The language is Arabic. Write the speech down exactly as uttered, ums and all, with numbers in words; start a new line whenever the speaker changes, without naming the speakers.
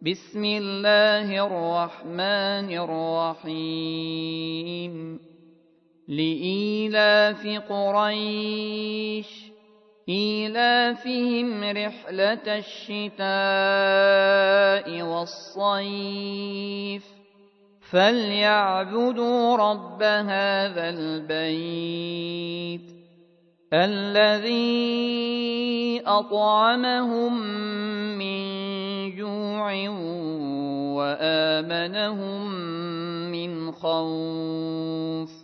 بسم الله الرحمن الرحيم لإيلاف قريش إيلافهم رحلة الشتاء والصيف فليعبدوا رب هذا البيت الذي أطعمهم من جوع وآمنهم من خوف